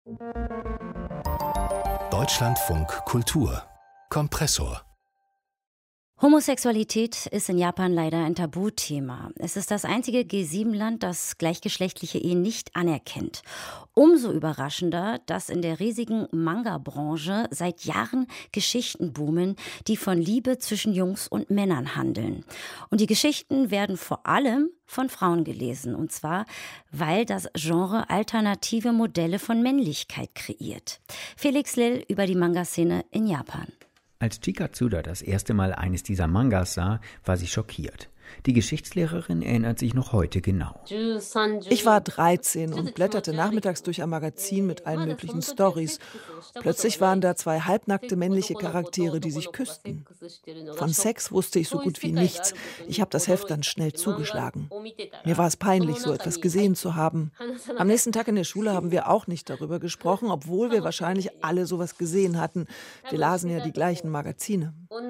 Deutschlandfunk Kultur Kompressor. Homosexualität ist in Japan leider ein Tabuthema. Es ist das einzige G7-Land, das gleichgeschlechtliche Ehen nicht anerkennt. Umso überraschender, dass in der riesigen Manga-Branche seit Jahren Geschichten boomen, die von Liebe zwischen Jungs und Männern handeln. Und die Geschichten werden vor allem von Frauen gelesen. Und zwar, weil das Genre alternative Modelle von Männlichkeit kreiert. Felix Lill über die Manga-Szene in Japan. Als Chika Tsuda das erste Mal eines dieser Mangas sah, war sie schockiert. Die Geschichtslehrerin erinnert sich noch heute genau. Ich war 13 und blätterte nachmittags durch ein Magazin mit allen möglichen Storys. Plötzlich waren da 2 halbnackte männliche Charaktere, die sich küssten. Von Sex wusste ich so gut wie nichts. Ich habe das Heft dann schnell zugeschlagen. Mir war es peinlich, so etwas gesehen zu haben. Am nächsten Tag in der Schule haben wir auch nicht darüber gesprochen, obwohl wir wahrscheinlich alle sowas gesehen hatten. Wir lasen ja die gleichen Magazine.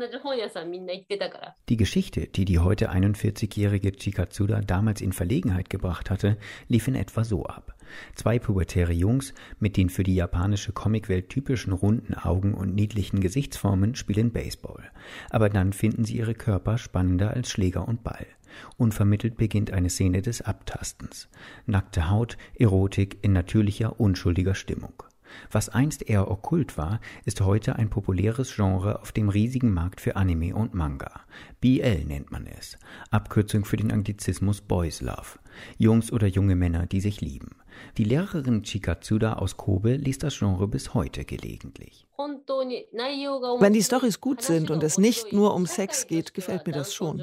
Die Geschichte, die heute 41-jährige Chika Tsuda damals in Verlegenheit gebracht hatte, lief in etwa so ab. 2 pubertäre Jungs mit den für die japanische Comicwelt typischen runden Augen und niedlichen Gesichtsformen spielen Baseball. Aber dann finden sie ihre Körper spannender als Schläger und Ball. Unvermittelt beginnt eine Szene des Abtastens. Nackte Haut, Erotik in natürlicher, unschuldiger Stimmung. Was einst eher okkult war, ist heute ein populäres Genre auf dem riesigen Markt für Anime und Manga. BL nennt man es, Abkürzung für den Anglizismus Boys Love. Jungs oder junge Männer, die sich lieben. Die Lehrerin Chika Tsuda aus Kobe liest das Genre bis heute gelegentlich. Wenn die Storys gut sind und es nicht nur um Sex geht, gefällt mir das schon.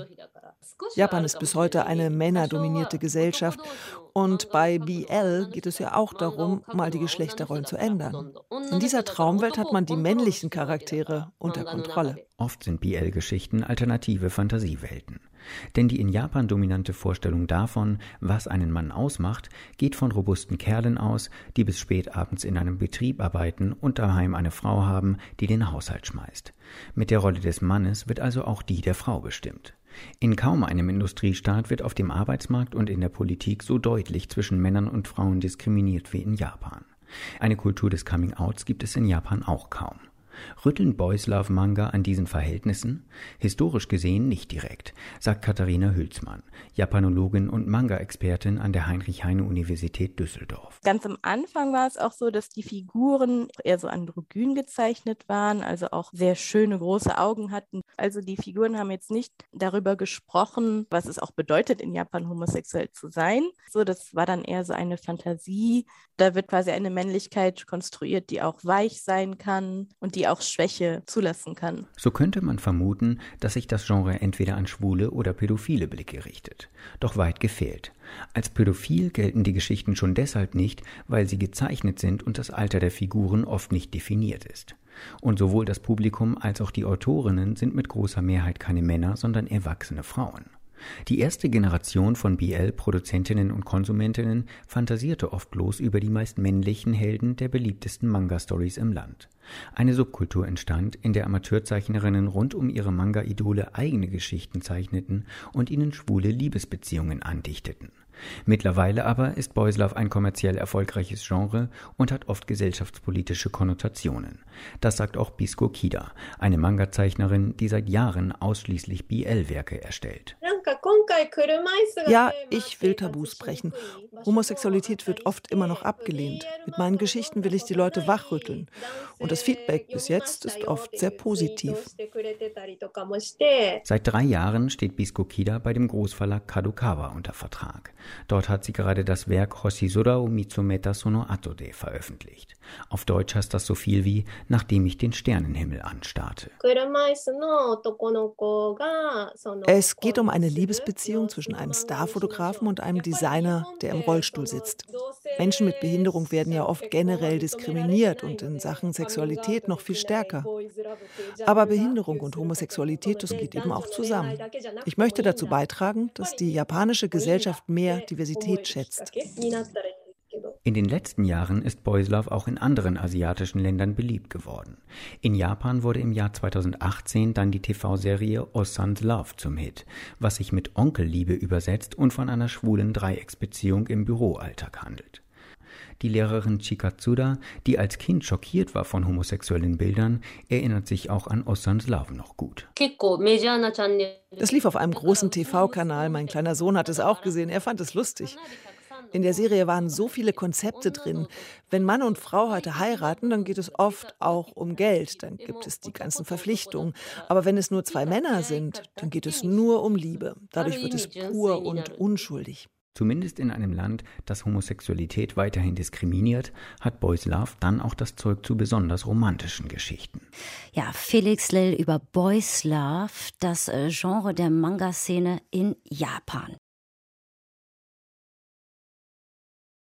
Japan ist bis heute eine männerdominierte Gesellschaft und bei BL geht es ja auch darum, mal die Geschlechterrollen zu ändern. In dieser Traumwelt hat man die männlichen Charaktere unter Kontrolle. Oft sind BL-Geschichten alternative Fantasiewelten. Denn die in Japan dominante Vorstellung davon, was einen Mann ausmacht, geht von robusten Kerlen aus, die bis spät abends in einem Betrieb arbeiten und daheim eine Frau haben, die den Haushalt schmeißt. Mit der Rolle des Mannes wird also auch die der Frau bestimmt. In kaum einem Industriestaat wird auf dem Arbeitsmarkt und in der Politik so deutlich zwischen Männern und Frauen diskriminiert wie in Japan. Eine Kultur des Coming-Outs gibt es in Japan auch kaum. Rütteln Boys-Love-Manga an diesen Verhältnissen? Historisch gesehen nicht direkt, sagt Katharina Hülsmann, Japanologin und Manga-Expertin an der Heinrich-Heine-Universität Düsseldorf. Ganz am Anfang war es auch so, dass die Figuren eher so androgyn gezeichnet waren, also auch sehr schöne große Augen hatten. Also die Figuren haben jetzt nicht darüber gesprochen, was es auch bedeutet, in Japan homosexuell zu sein. So, das war dann eher so eine Fantasie. Da wird quasi eine Männlichkeit konstruiert, die auch weich sein kann und die auch Schwäche zulassen kann. So könnte man vermuten, dass sich das Genre entweder an schwule oder pädophile Blicke richtet. Doch weit gefehlt. Als pädophil gelten die Geschichten schon deshalb nicht, weil sie gezeichnet sind und das Alter der Figuren oft nicht definiert ist. Und sowohl das Publikum als auch die Autorinnen sind mit großer Mehrheit keine Männer, sondern erwachsene Frauen. Die erste Generation von BL-Produzentinnen und Konsumentinnen fantasierte oft bloß über die meist männlichen Helden der beliebtesten Manga-Stories im Land. Eine Subkultur entstand, in der Amateurzeichnerinnen rund um ihre Manga-Idole eigene Geschichten zeichneten und ihnen schwule Liebesbeziehungen andichteten. Mittlerweile aber ist Boys Love ein kommerziell erfolgreiches Genre und hat oft gesellschaftspolitische Konnotationen. Das sagt auch Bisco Kida, eine Manga-Zeichnerin, die seit Jahren ausschließlich BL-Werke erstellt. Ja, ich will Tabus brechen. Homosexualität wird oft immer noch abgelehnt. Mit meinen Geschichten will ich die Leute wachrütteln. Und das Feedback bis jetzt ist oft sehr positiv. Seit 3 Jahren steht Bisco Kida bei dem Großverlag Kadokawa unter Vertrag. Dort hat sie gerade das Werk Hoshizura o Mitsumeta sono Atode veröffentlicht. Auf Deutsch heißt das so viel wie »Nachdem ich den Sternenhimmel anstarrte«. Es geht um eine Liebesbeziehung zwischen einem Starfotografen und einem Designer, der im Rollstuhl sitzt. Menschen mit Behinderung werden ja oft generell diskriminiert und in Sachen Sexualität noch viel stärker. Aber Behinderung und Homosexualität, das geht eben auch zusammen. Ich möchte dazu beitragen, dass die japanische Gesellschaft mehr Diversität schätzt. In den letzten Jahren ist Boys Love auch in anderen asiatischen Ländern beliebt geworden. In Japan wurde im Jahr 2018 dann die TV-Serie Osan's Love zum Hit, was sich mit Onkelliebe übersetzt und von einer schwulen Dreiecksbeziehung im Büroalltag handelt. Die Lehrerin Chikatsura, die als Kind schockiert war von homosexuellen Bildern, erinnert sich auch an Ossans Love noch gut. Das lief auf einem großen TV-Kanal. Mein kleiner Sohn hat es auch gesehen. Er fand es lustig. In der Serie waren so viele Konzepte drin. Wenn Mann und Frau heute heiraten, dann geht es oft auch um Geld. Dann gibt es die ganzen Verpflichtungen. Aber wenn es nur zwei Männer sind, dann geht es nur um Liebe. Dadurch wird es pur und unschuldig. Zumindest in einem Land, das Homosexualität weiterhin diskriminiert, hat Boys Love dann auch das Zeug zu besonders romantischen Geschichten. Ja, Felix Lill über Boys Love, das Genre der Manga-Szene in Japan.